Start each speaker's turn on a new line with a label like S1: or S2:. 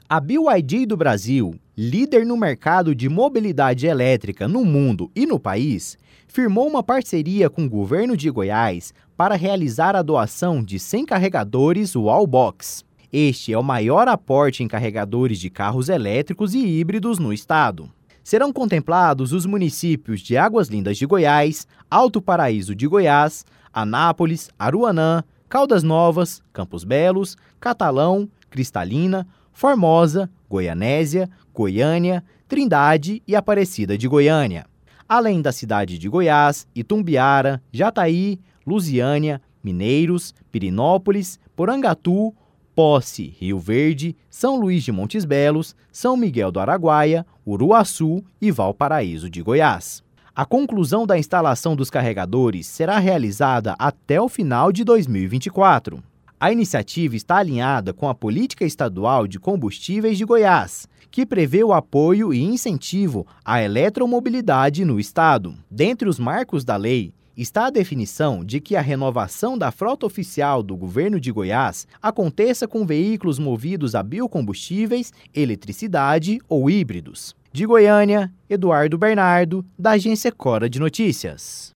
S1: A BYD do Brasil, líder no mercado de mobilidade elétrica no mundo e no país, firmou uma parceria com o governo de Goiás para realizar a doação de 100 carregadores Wallbox. Este é o maior aporte em carregadores de carros elétricos e híbridos no estado. Serão contemplados os municípios de Águas Lindas de Goiás, Alto Paraíso de Goiás, Anápolis, Aruanã, Caldas Novas, Campos Belos, Catalão, Cristalina, Formosa, Goianésia, Goiânia, Trindade e Aparecida de Goiânia, além da cidade de Goiás, Itumbiara, Jataí, Lusiânia, Mineiros, Pirinópolis, Porangatu, Posse, Rio Verde, São Luís de Montes Belos, São Miguel do Araguaia, Uruaçu e Valparaíso de Goiás. A conclusão da instalação dos carregadores será realizada até o final de 2024. A iniciativa está alinhada com a Política Estadual de Combustíveis de Goiás, que prevê o apoio e incentivo à eletromobilidade no estado. Dentre os marcos da lei, está a definição de que a renovação da frota oficial do governo de Goiás aconteça com veículos movidos a biocombustíveis, eletricidade ou híbridos. De Goiânia, Eduardo Bernardo, da Agência Cora de Notícias.